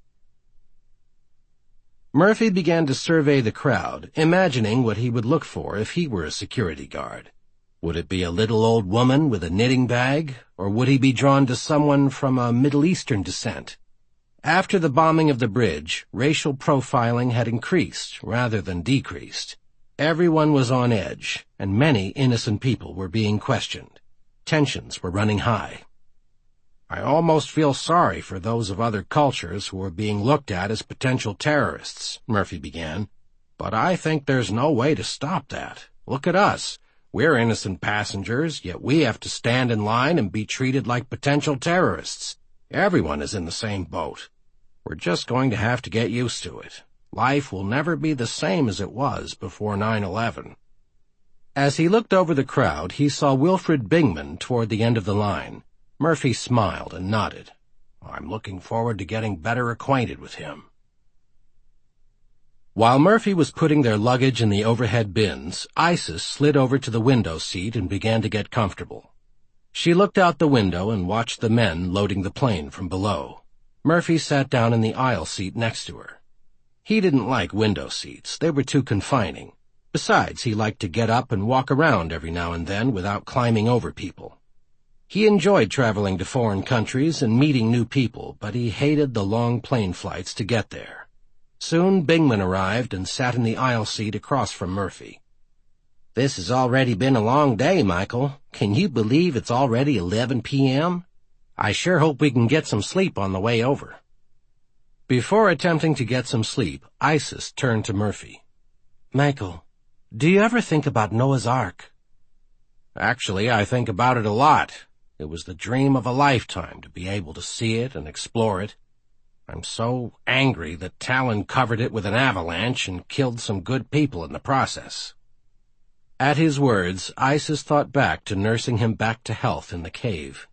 Murphy began to survey the crowd, imagining what he would look for if he were a security guard. Would it be a little old woman with a knitting bag, or would he be drawn to someone from a Middle Eastern descent? After the bombing of the bridge, racial profiling had increased rather than decreased. Everyone was on edge, and many innocent people were being questioned. Tensions were running high. I almost feel sorry for those of other cultures who are being looked at as potential terrorists, Murphy began. But I think there's no way to stop that. Look at us. We're innocent passengers, yet we have to stand in line and be treated like potential terrorists. Everyone is in the same boat. We're just going to have to get used to it. Life will never be the same as it was before nine eleven. As he looked over the crowd, he saw Wilfred Bingman toward the end of the line. Murphy smiled and nodded. I'm looking forward to getting better acquainted with him. While Murphy was putting their luggage in the overhead bins, Isis slid over to the window seat and began to get comfortable. She looked out the window and watched the men loading the plane from below. Murphy sat down in the aisle seat next to her. He didn't like window seats. They were too confining. Besides, he liked to get up and walk around every now and then without climbing over people. He enjoyed traveling to foreign countries and meeting new people, but he hated the long plane flights to get there. Soon Bingman arrived and sat in the aisle seat across from Murphy. "This has already been a long day, Michael. Can you believe it's already eleven p m? I sure hope we can get some sleep on the way over." Before attempting to get some sleep, Isis turned to Murphy. "Michael, do you ever think about Noah's Ark?" "Actually, I think about it a lot. It was the dream of a lifetime to be able to see it and explore it. I'm so angry that Talon covered it with an avalanche and killed some good people in the process." At his words, Isis thought back to nursing him back to health in the cave.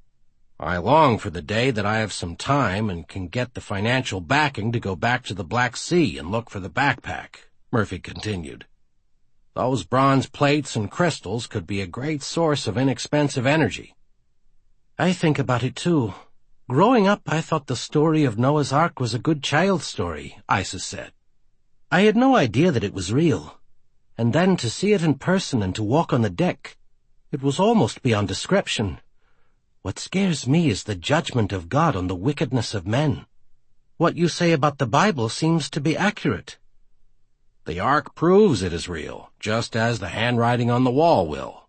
"I long for the day that I have some time and can get the financial backing to go back to the Black Sea and look for the backpack," Murphy continued. "Those bronze plates and crystals could be a great source of inexpensive energy." "I think about it too. Growing up, I thought the story of Noah's Ark was a good child's story," Isis said. "I had no idea that it was real. And then to see it in person and to walk on the deck, it was almost beyond description. What scares me is the judgment of God on the wickedness of men. What you say about the Bible seems to be accurate." "The Ark proves it is real, just as the handwriting on the wall will."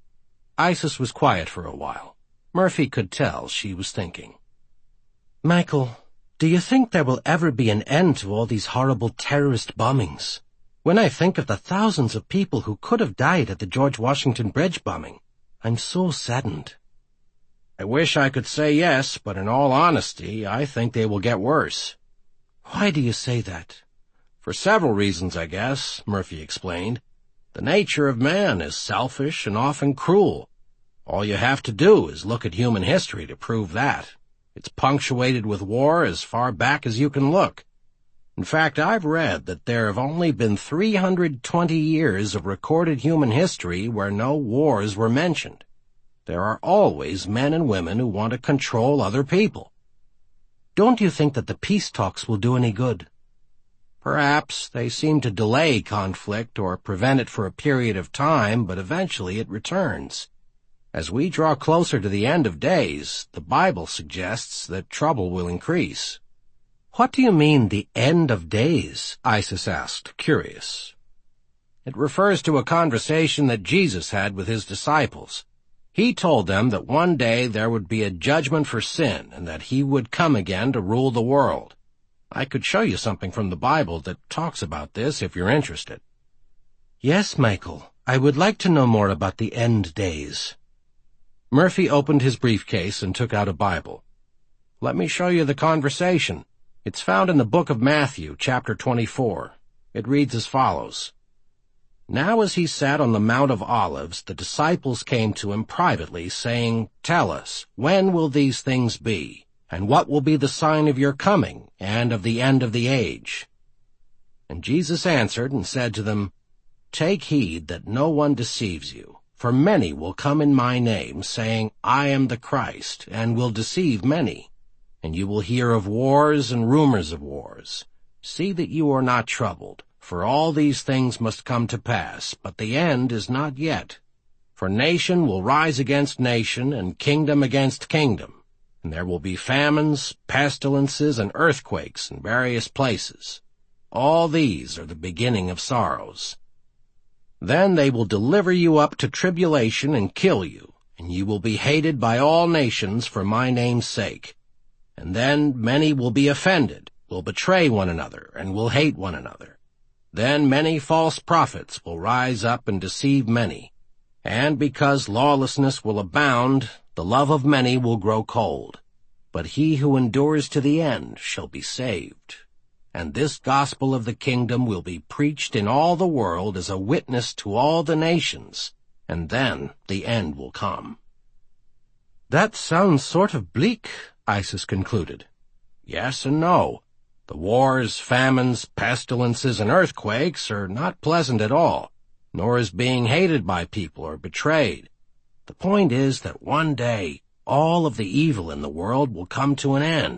Isis was quiet for a while. Murphy could tell she was thinking. "Michael, do you think there will ever be an end to all these horrible terrorist bombings? When I think of the thousands of people who could have died at the George Washington Bridge bombing, I'm so saddened." "I wish I could say yes, but in all honesty, I think they will get worse." "Why do you say that?" "For several reasons, I guess," Murphy explained. "The nature of man is selfish and often cruel. All you have to do is look at human history to prove that. It's punctuated with war as far back as you can look. In fact, I've read that there have only been three hundred twenty years of recorded human history where no wars were mentioned. There are always men and women who want to control other people." "Don't you think that the peace talks will do any good?" "Perhaps. They seem to delay conflict or prevent it for a period of time, but eventually it returns. As we draw closer to the end of days, the Bible suggests that trouble will increase." "What do you mean, the end of days?" Isis asked, curious. "It refers to a conversation that Jesus had with his disciples. He told them that one day there would be a judgment for sin and that he would come again to rule the world. I could show you something from the Bible that talks about this if you're interested." "Yes, Michael. I would like to know more about the end days." Murphy opened his briefcase and took out a Bible. "Let me show you the conversation. It's found in the book of Matthew, chapter twenty-four. It reads as follows. Now as he sat on the Mount of Olives, the disciples came to him privately, saying, 'Tell us, when will these things be? And what will be the sign of your coming, and of the end of the age?' And Jesus answered and said to them, 'Take heed that no one deceives you. For many will come in my name, saying, I am the Christ, and will deceive many. And you will hear of wars and rumors of wars. See that you are not troubled, for all these things must come to pass, but the end is not yet. For nation will rise against nation, and kingdom against kingdom. And there will be famines, pestilences, and earthquakes in various places. All these are the beginning of sorrows. Then they will deliver you up to tribulation and kill you, and you will be hated by all nations for my name's sake. And then many will be offended, will betray one another, and will hate one another. Then many false prophets will rise up and deceive many. And because lawlessness will abound, the love of many will grow cold. But he who endures to the end shall be saved. And this gospel of the kingdom will be preached in all the world as a witness to all the nations, and then the end will come.'" "That sounds sort of bleak," Isis concluded. "Yes and no. The wars, famines, pestilences, and earthquakes are not pleasant at all, nor is being hated by people or betrayed. The point is that one day all of the evil in the world will come to an end.